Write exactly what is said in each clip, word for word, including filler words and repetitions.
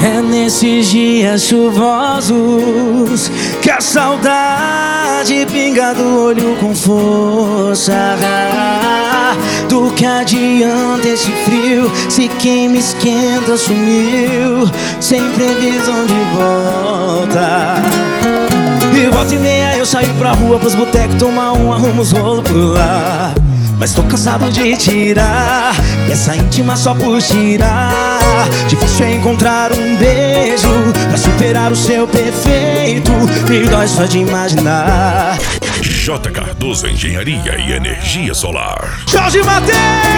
É nesses dias chuvosos que a saudade pinga do olho com força. Do que adianta esse frio se quem me esquenta sumiu, sem previsão de volta. E volta e meia eu saio pra rua, pros botecos tomar um, arrumo os rolos por lá. Mas tô cansado de tirar peça íntima só por tirar. Difícil é encontrar um beijo pra superar o seu perfeito. Me dói só de imaginar. J. Cardoso Engenharia e Energia Solar. Jorge Mateus!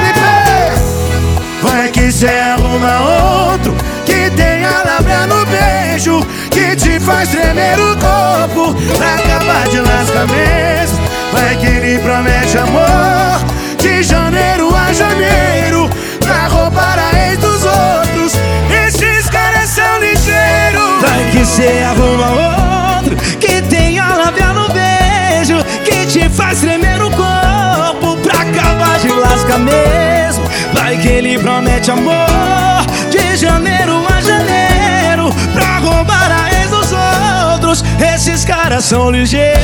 Vai que cê arruma outro que tenha lábia no beijo, que te faz tremer o corpo pra acabar de lascar mesmo. Vai que ele promete amor de janeiro a janeiro pra roubar a ex dos outros. Esses caras são ligeiros. Vai que cê arruma outro que tenha lábia no beijo, que te faz tremer o corpo pra acabar de lascar mesmo. Vai que ele promete amor de janeiro a janeiro pra roubar a ex dos outros. Esses caras são ligeiros.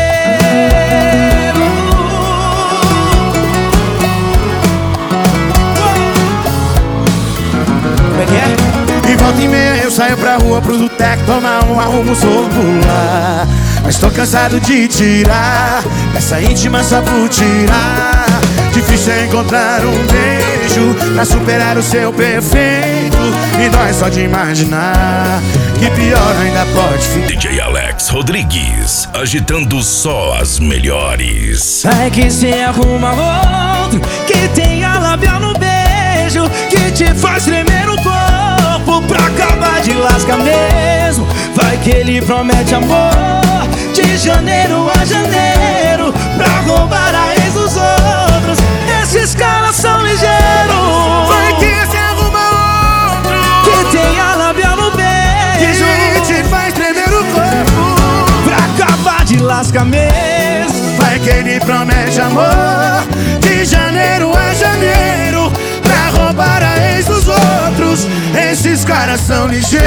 Como é que é? E volta e meia eu saio pra rua, pro boteco tomar um, arrumo os rolos por lá. Mas tô cansado de tirar peça íntima só por tirar. Difícil é encontrar um beijo pra superar o seu perfeito. Me dói só de imaginar que pior ainda pode ficar. D J Alex Rodrigues, agitando só as melhores. Vai que cê arruma outro que tenha lábia no beijo, que te faz tremer o corpo pra acabar de lascar mesmo. Vai que ele promete amor de janeiro a janeiro pra roubar a ex dos outros. Esses caras são ligeiros. Vai que cê arruma outro que tenha lábia no beijo, que te faz tremer o corpo pra acabar de lascar mesmo. Vai que ele promete amor de janeiro a janeiro pra roubar a ex dos outros. Esses caras são ligeiros.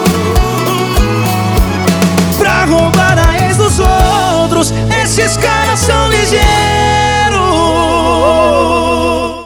Pra roubar a ex dos outros. Esses caras